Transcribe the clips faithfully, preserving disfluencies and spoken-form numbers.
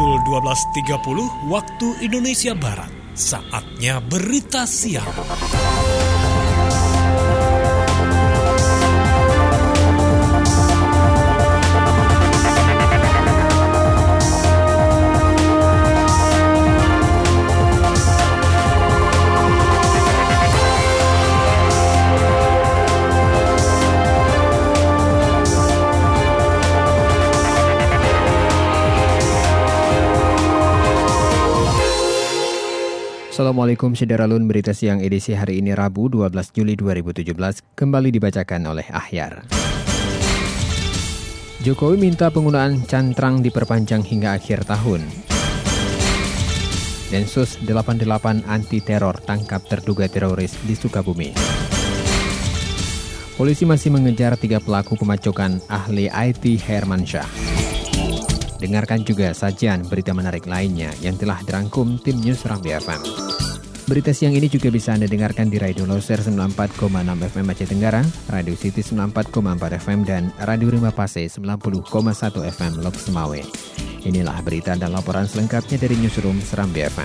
pukul dua belas tiga puluh waktu Indonesia Barat. Saatnya berita siang. Assalamualaikum Syederalun, berita siang edisi hari ini Rabu dua belas Juli dua ribu tujuh belas kembali dibacakan oleh Ahyar. Jokowi minta penggunaan cantrang diperpanjang hingga akhir tahun. Densus delapan puluh delapan anti teror tangkap terduga teroris di Sukabumi. Polisi masih mengejar tiga pelaku pemacokan ahli I T Hermansyah. Dengarkan juga sajian berita menarik lainnya yang telah dirangkum tim News Rambi F M. Berita siang ini juga bisa Anda dengarkan di Radio Loser sembilan puluh empat koma enam F M Aceh Tenggara, Radio City sembilan puluh empat koma empat F M, dan Radio Rima Pase sembilan puluh koma satu F M Lok Semawe. Inilah berita dan laporan selengkapnya dari Newsroom Serambi F M.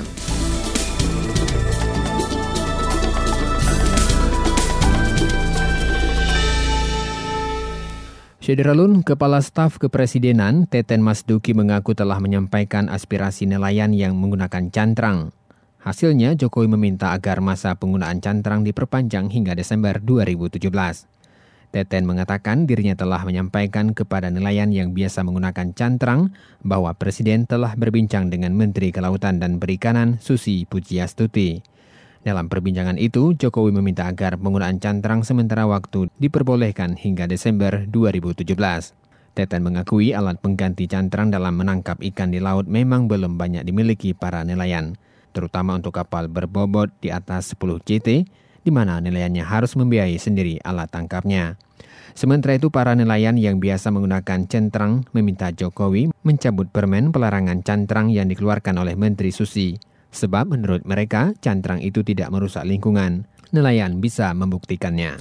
Syederalun, Kepala Staf Kepresidenan Teten Mas Duki mengaku telah menyampaikan aspirasi nelayan yang menggunakan cantrang. Hasilnya, Jokowi meminta agar masa penggunaan cantrang diperpanjang hingga Desember dua ribu tujuh belas. Teten mengatakan dirinya telah menyampaikan kepada nelayan yang biasa menggunakan cantrang bahwa Presiden telah berbincang dengan Menteri Kelautan dan Perikanan Susi Pujiastuti. Dalam perbincangan itu, Jokowi meminta agar penggunaan cantrang sementara waktu diperbolehkan hingga Desember dua ribu tujuh belas. Teten mengakui alat pengganti cantrang dalam menangkap ikan di laut memang belum banyak dimiliki para nelayan, terutama untuk kapal berbobot di atas sepuluh C T, di mana nelayannya harus membiayai sendiri alat tangkapnya. Sementara itu, para nelayan yang biasa menggunakan cantrang meminta Jokowi mencabut permen pelarangan cantrang yang dikeluarkan oleh Menteri Susi. Sebab menurut mereka, cantrang itu tidak merusak lingkungan. Nelayan bisa membuktikannya.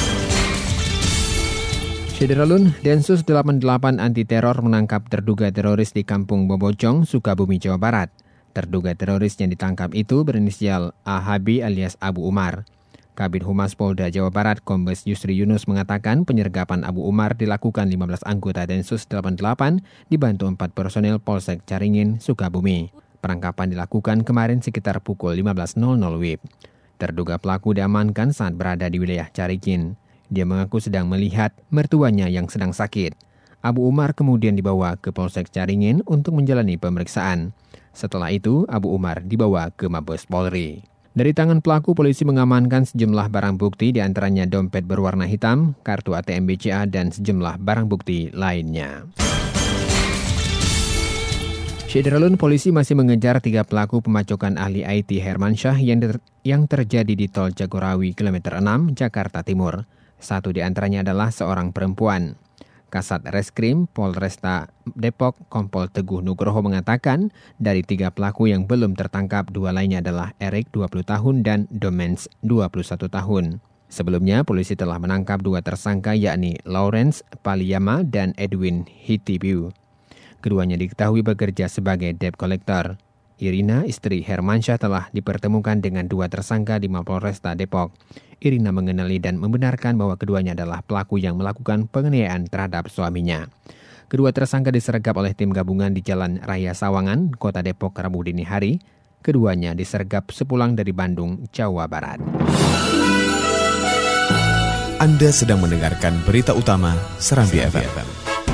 Syederalun, Densus delapan puluh delapan anti teror menangkap terduga teroris di Kampung Bobocong, Sukabumi, Jawa Barat. Terduga teroris yang ditangkap itu berinisial A H B alias Abu Umar. Kabid Humas Polda Jawa Barat Kombes Yusri Yunus mengatakan penyergapan Abu Umar dilakukan lima belas anggota Densus delapan puluh delapan dibantu empat personel Polsek Caringin, Sukabumi. Penangkapan dilakukan kemarin sekitar pukul lima belas W I B. Terduga pelaku diamankan saat berada di wilayah Caringin. Dia mengaku sedang melihat mertuanya yang sedang sakit. Abu Umar kemudian dibawa ke Polsek Caringin untuk menjalani pemeriksaan. Setelah itu, Abu Umar dibawa ke Mabes Polri. Dari tangan pelaku, polisi mengamankan sejumlah barang bukti, di antaranya dompet berwarna hitam, kartu A T M B C A, dan sejumlah barang bukti lainnya. Syederalun, polisi masih mengejar tiga pelaku pemacokan ahli I T Hermansyah yang, ter- yang terjadi di Tol Jagorawi kilometer enam, Jakarta Timur. Satu di antaranya adalah seorang perempuan. Kasat Reskrim Polresta Depok Kompol Teguh Nugroho mengatakan dari tiga pelaku yang belum tertangkap, dua lainnya adalah Erik dua puluh tahun dan Domens dua puluh satu tahun. Sebelumnya, polisi telah menangkap dua tersangka yakni Lawrence Paliyama dan Edwin Hitibiu. Keduanya diketahui bekerja sebagai debt collector. Irina, istri Hermansyah, telah dipertemukan dengan dua tersangka di Mapolresta Depok. Irina mengenali dan membenarkan bahwa keduanya adalah pelaku yang melakukan penganiayaan terhadap suaminya. Kedua tersangka disergap oleh tim gabungan di Jalan Raya Sawangan, Kota Depok, Rabu dini hari. Keduanya disergap sepulang dari Bandung, Jawa Barat. Anda sedang mendengarkan berita utama Serambi F M.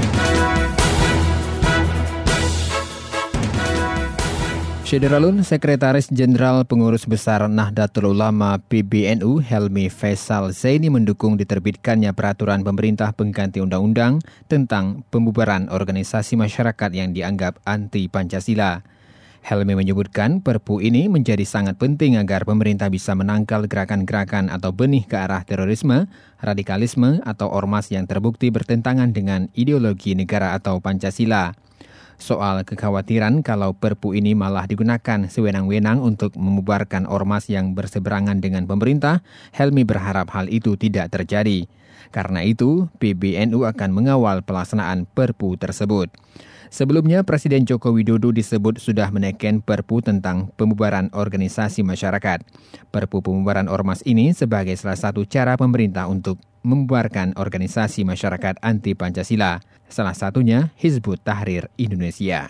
Syederalun, Sekretaris Jenderal Pengurus Besar Nahdlatul Ulama P B N U Helmi Faisal Zaini mendukung diterbitkannya peraturan pemerintah pengganti undang-undang tentang pembubaran organisasi masyarakat yang dianggap anti-Pancasila. Helmi menyebutkan Perpu ini menjadi sangat penting agar pemerintah bisa menangkal gerakan-gerakan atau benih ke arah terorisme, radikalisme, atau ormas yang terbukti bertentangan dengan ideologi negara atau Pancasila. Soal kekhawatiran kalau Perpu ini malah digunakan sewenang-wenang untuk membubarkan ormas yang berseberangan dengan pemerintah, Helmi berharap hal itu tidak terjadi. Karena itu, P B N U akan mengawal pelaksanaan Perpu tersebut. Sebelumnya, Presiden Joko Widodo disebut sudah menekan Perpu tentang pembubaran organisasi masyarakat. Perpu pembubaran ormas ini sebagai salah satu cara pemerintah untuk membubarkan organisasi masyarakat anti Pancasila. Salah satunya Hizbut Tahrir Indonesia.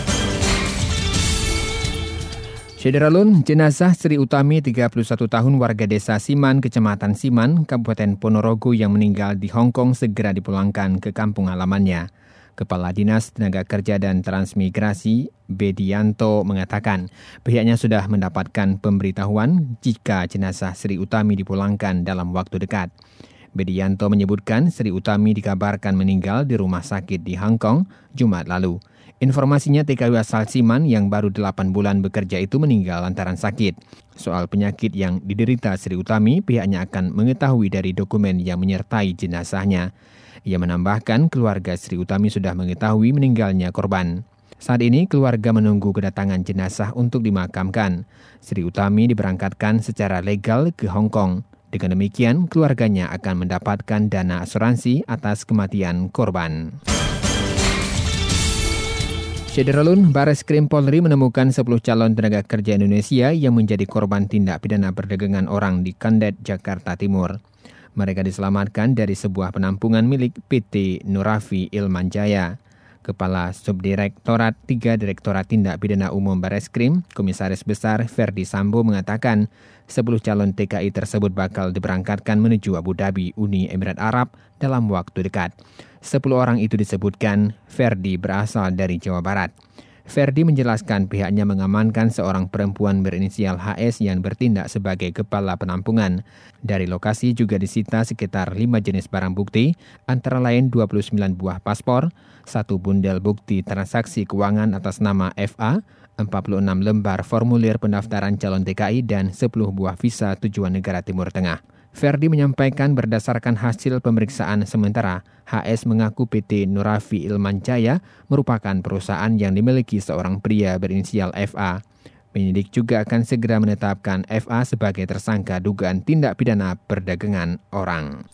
Syederalun, jenazah Sri Utami, tiga puluh satu tahun warga desa Siman, Kecamatan Siman, Kabupaten Ponorogo yang meninggal di Hong Kong segera dipulangkan ke kampung halamannya. Kepala Dinas Tenaga Kerja dan Transmigrasi, Bedianto, mengatakan pihaknya sudah mendapatkan pemberitahuan jika jenazah Sri Utami dipulangkan dalam waktu dekat. Bedianto menyebutkan Sri Utami dikabarkan meninggal di rumah sakit di Hong Kong Jumat lalu. Informasinya T K W asal Siman yang baru delapan bulan bekerja itu meninggal lantaran sakit. Soal penyakit yang diderita Sri Utami, pihaknya akan mengetahui dari dokumen yang menyertai jenazahnya. Ia menambahkan keluarga Sri Utami sudah mengetahui meninggalnya korban. Saat ini keluarga menunggu kedatangan jenazah untuk dimakamkan. Sri Utami diberangkatkan secara legal ke Hong Kong. Dengan demikian, keluarganya akan mendapatkan dana asuransi atas kematian korban. Syederalun, Bareskrim Polri menemukan sepuluh calon tenaga kerja Indonesia yang menjadi korban tindak pidana perdagangan orang di Kandet, Jakarta Timur. Mereka diselamatkan dari sebuah penampungan milik P T Nurafi Ilmanjaya. Kepala Subdirektorat tiga Direktorat Tindak Pidana Umum Bareskrim, Komisaris Besar Ferdi Sambo mengatakan sepuluh calon T K I tersebut bakal diberangkatkan menuju Abu Dhabi, Uni Emirat Arab dalam waktu dekat. Sepuluh orang itu disebutkan Ferdi berasal dari Jawa Barat. Ferdi menjelaskan pihaknya mengamankan seorang perempuan berinisial H S yang bertindak sebagai kepala penampungan. Dari lokasi juga disita sekitar lima jenis barang bukti, antara lain dua puluh sembilan buah paspor, satu bundel bukti transaksi keuangan atas nama F A, empat puluh enam lembar formulir pendaftaran calon T K I, dan sepuluh buah visa tujuan negara Timur Tengah. Ferdi menyampaikan berdasarkan hasil pemeriksaan sementara, H S mengaku P T Nurafi Ilmanjaya merupakan perusahaan yang dimiliki seorang pria berinisial F A. Penyidik juga akan segera menetapkan F A sebagai tersangka dugaan tindak pidana perdagangan orang.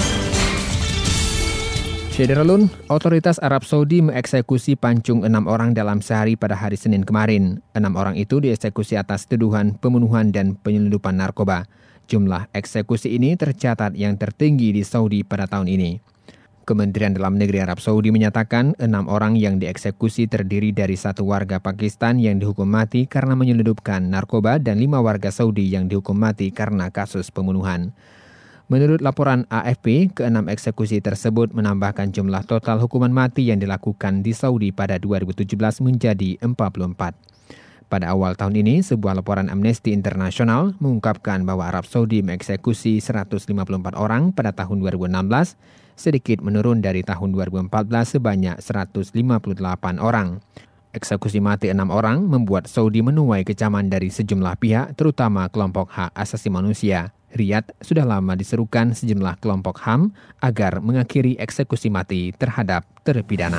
Syederalun, otoritas Arab Saudi mengeksekusi pancung enam orang dalam sehari pada hari Senin kemarin. Enam orang itu dieksekusi atas tuduhan pembunuhan dan penyelundupan narkoba. Jumlah eksekusi ini tercatat yang tertinggi di Saudi pada tahun ini. Kementerian Dalam Negeri Arab Saudi menyatakan enam orang yang dieksekusi terdiri dari satu warga Pakistan yang dihukum mati karena menyelundupkan narkoba dan lima warga Saudi yang dihukum mati karena kasus pembunuhan. Menurut laporan A F P, keenam eksekusi tersebut menambahkan jumlah total hukuman mati yang dilakukan di Saudi pada dua ribu tujuh belas menjadi empat puluh empat. Pada awal tahun ini, sebuah laporan Amnesty International mengungkapkan bahwa Arab Saudi mengeksekusi seratus lima puluh empat orang pada tahun dua ribu enam belas, sedikit menurun dari tahun dua ribu empat belas sebanyak seratus lima puluh delapan orang. Eksekusi mati enam orang membuat Saudi menuai kecaman dari sejumlah pihak, terutama kelompok hak asasi manusia. Riyadh sudah lama diserukan sejumlah kelompok H A M agar mengakhiri eksekusi mati terhadap terpidana.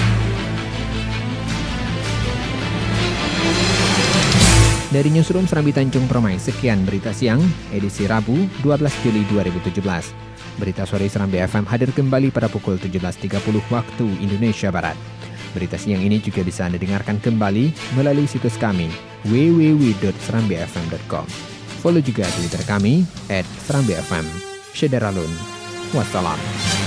Dari Newsroom Serambi Tanjung Permai, sekian berita siang, edisi Rabu dua belas Juli dua ribu tujuh belas. Berita sore Serambi F M hadir kembali pada pukul tujuh belas tiga puluh waktu Indonesia Barat. Berita siang ini juga bisa Anda dengarkan kembali melalui situs kami w w w dot serambi f m dot com. Follow juga Twitter kami at serambi f m. Syederalun. Wassalam.